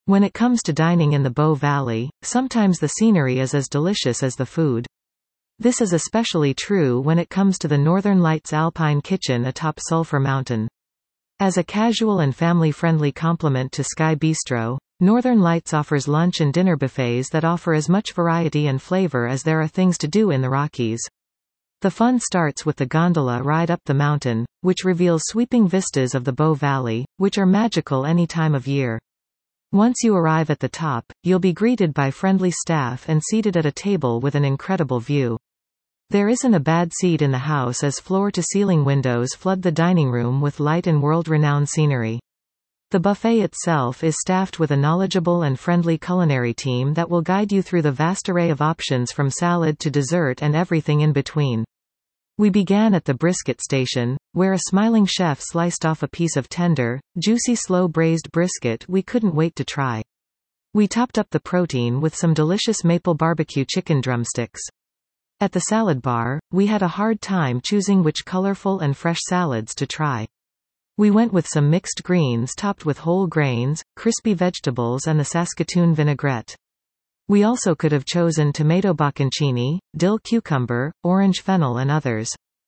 When it comes to dining in the Bow Valley, sometimes the scenery is as delicious as the food. This is especially true when it comes to the Northern Lights Alpine Kitchen atop Sulphur Mountain. As a casual and family-friendly complement to Sky Bistro, Northern Lights offers lunch and dinner buffets that offer as much variety and flavor as there are things to do in the Rockies. The fun starts with the gondola ride up the mountain, which reveals sweeping vistas of the Bow Valley, which are magical any time of year. Once you arrive at the top, you'll be greeted by friendly staff and seated at a table with an incredible view. There isn't a bad seat in the house as floor-to-ceiling windows flood the dining room with light and world-renowned scenery. The buffet itself is staffed with a knowledgeable and friendly culinary team that will guide you through the vast array of options from salad to dessert and everything in between. We began at the brisket station, where a smiling chef sliced off a piece of tender, juicy slow-braised brisket we couldn't wait to try. We topped up the protein with some delicious maple barbecue chicken drumsticks. At the salad bar, we had a hard time choosing which colorful and fresh salads to try. We went with some mixed greens topped with whole grains, crispy vegetables and the Saskatoon vinaigrette. We also could have chosen tomato bocconcini, dill cucumber, orange fennel and others.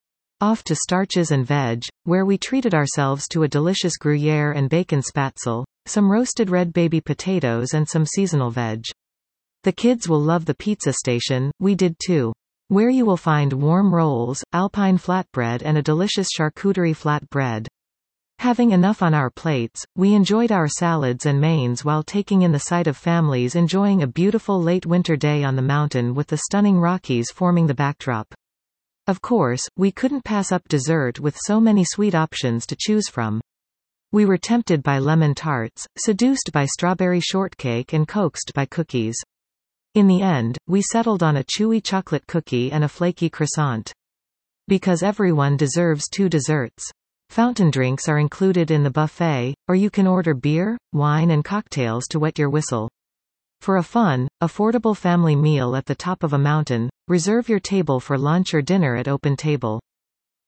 Off to starches and veg, where we treated ourselves to a delicious Gruyere and bacon spatzel, some roasted red baby potatoes and some seasonal veg. The kids will love the pizza station, we did too. Where you will find warm rolls, alpine flatbread and a delicious charcuterie flatbread. Having enough on our plates, we enjoyed our salads and mains while taking in the sight of families enjoying a beautiful late winter day on the mountain with the stunning Rockies forming the backdrop. Of course, we couldn't pass up dessert with so many sweet options to choose from. We were tempted by lemon tarts, seduced by strawberry shortcake and coaxed by cookies. In the end, we settled on a chewy chocolate cookie and a flaky croissant. Because everyone deserves 2 desserts. Fountain drinks are included in the buffet, or you can order beer, wine and cocktails to wet your whistle. For a fun, affordable family meal at the top of a mountain, reserve your table for lunch or dinner at Open Table.